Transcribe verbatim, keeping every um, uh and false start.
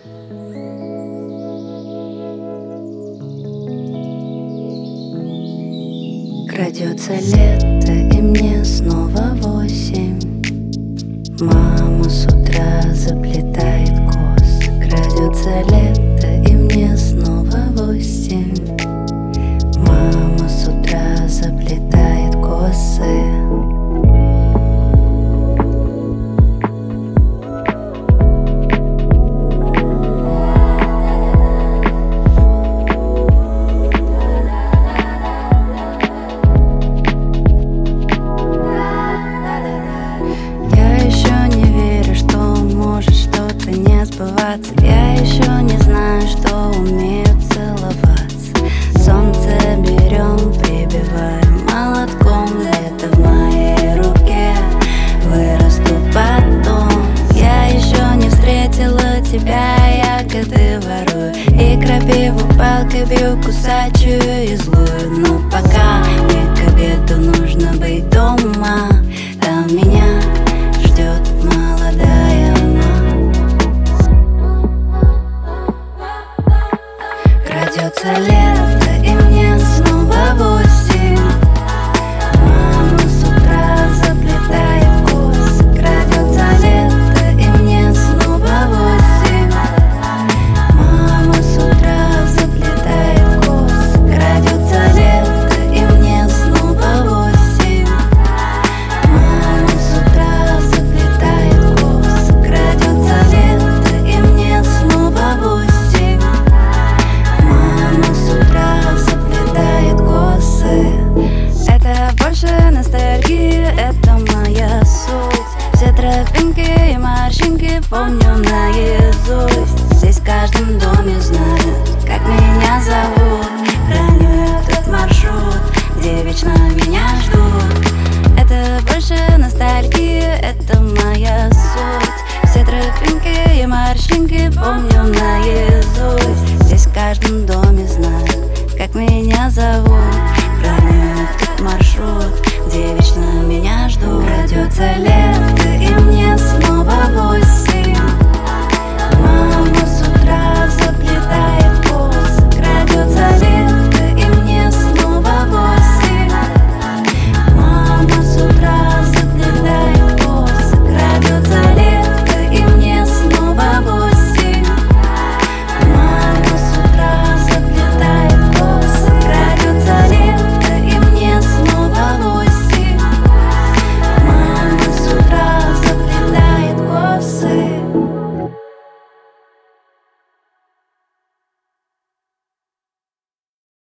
Крадется лето, и мне снова восемь. Мама с утра заплетает косы. Крадется лето, и мне снова восемь. Мама с утра заплетает косы. Я еще не знаю, что умею целоваться. Солнце берем, прибиваем молотком. Лето в моей руке, вырасту потом. Я еще не встретила тебя, ягоды ворую и крапиву палкой бью, кусачую и злую. Но пока мне к обеду нужно быть дома, там меня ждет молодая мама. Крадется лето, и мне снова восемь. Мама с утра заплетает косы. Крадется лето, и мне снова восемь. Мама с утра заплетает косы. Крадется лето, и мне снова восемь. Мама с утра заплетает косы. Крадется лето, и мне снова восемь. Это больше ностальгия, это моя суть. Все тропинки и морщинки помню наизусть. Здесь в каждом доме знают, как меня зовут. Храню этот маршрут, где вечно меня ждут. Это больше ностальгия, это моя суть. Все тропинки и морщинки помню наизусть. Здесь в каждом доме знают, как меня зовут. Храню этот маршрут, где вечно меня ждут. Крадется лето, и мне снова восемь.